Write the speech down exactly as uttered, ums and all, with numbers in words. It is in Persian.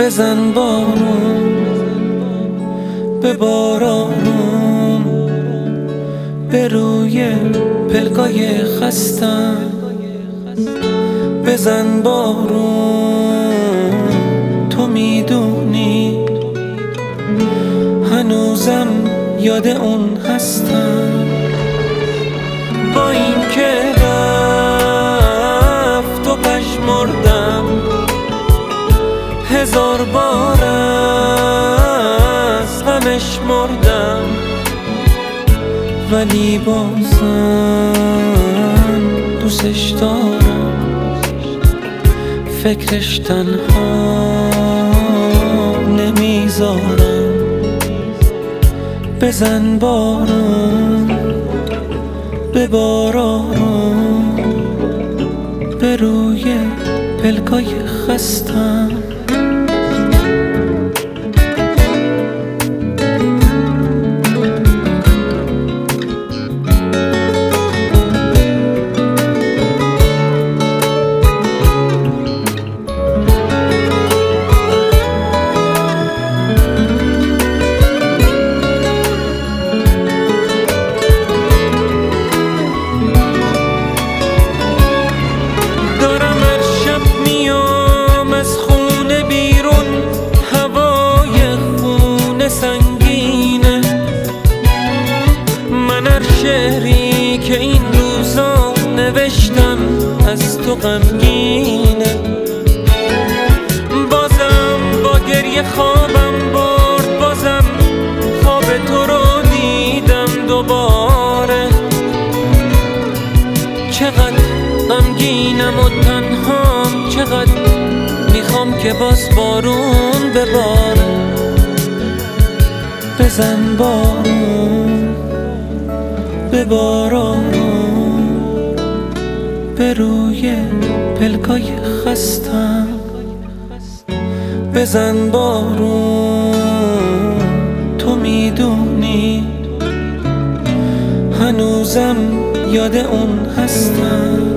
بزن بارون به بارارون به روی پلکای خستم. بزن بارون تو میدونی هنوزم یاد اون هستم. با این که رفت و پژمردم هزار بار از غمش مردم، ولی بازم دوستش دارم، فکرش تنها نمیذارم. بزن بارون به بارارون به روی پلکای خستم. سنگینه من هر شعری که این روزا نوشتم از تو غمگینه. بازم با گریه خوابم برد، بازم خواب تو رو دیدم دوباره. چقدر غمگینم و تنهام، چقدر میخوام که باز بارون بباره. بزن بارون به بارارون به روی پلکای خستم. بزن بارون تو میدونی هنوزم یاد اون هستم.